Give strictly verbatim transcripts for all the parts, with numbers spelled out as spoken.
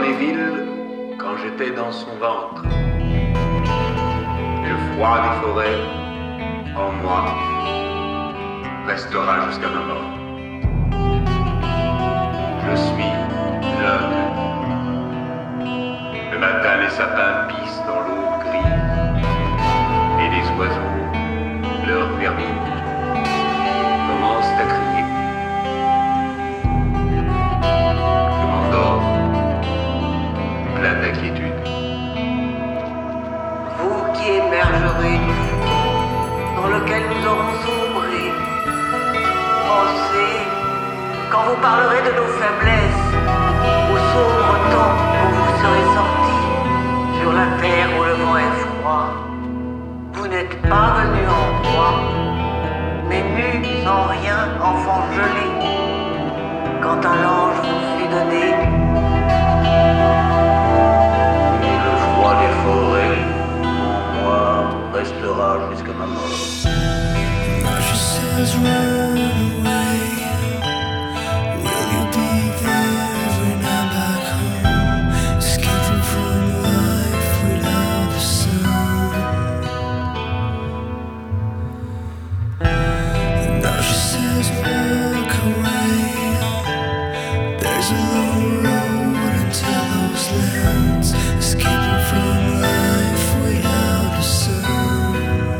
les villes quand j'étais dans son ventre. Et le froid des forêts, en moi, restera jusqu'à ma mort. Je suis l'un d'eux. Le matin, les sapins pissent dans l'eau grise, et les oiseaux, leur vermine, commencent à crier. Je m'endors, plein d'inquiétude. Vous qui émergerez du fond dans lequel nous aurons sombré, pensez, quand vous parlerez de nos faiblesses, au sombre temps où vous serez sortis sur la terre où le vent est froid, vous n'êtes pas venus en proie, mais nus sans rien, enfants gelés, quand un ange vous fut donné. Et le froid des forêts, en moi, restera jusqu'à ma mort. Now she says run away. Will you be there when I'm back home? Escaping from life without the sun. Now she says walk away. There's a long road until those lands. Escaping from life without the sun.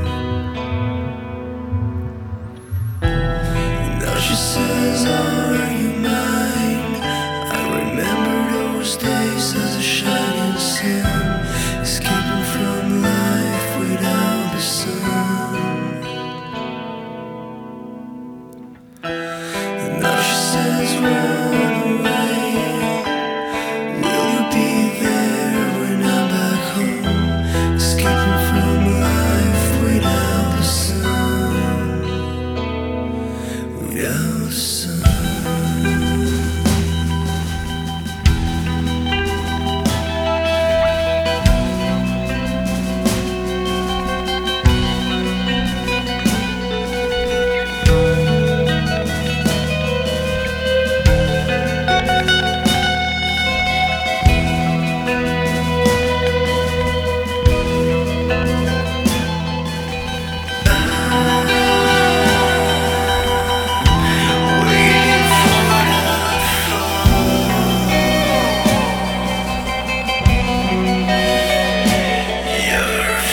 Now she says, are you mine? I remember those days as a shining sun, escaping from life without the sun. Now she says, run away. Will you be there when I'm back home, escaping from life without the sun? Without the sun. Waiting for the your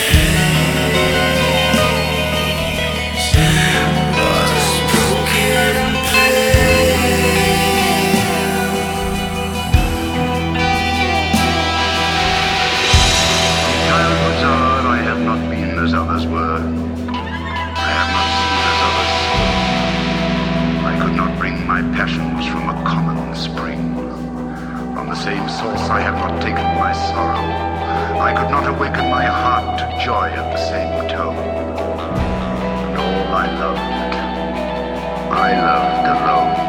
face was broken and pale. Childhood's hour, I have not been as others were. I have not seen as others saw. I could not bring my passions from a common spring. From the same source I have not taken my sorrow. I could not awaken my heart to joy at the same tone. And all I loved, I loved alone.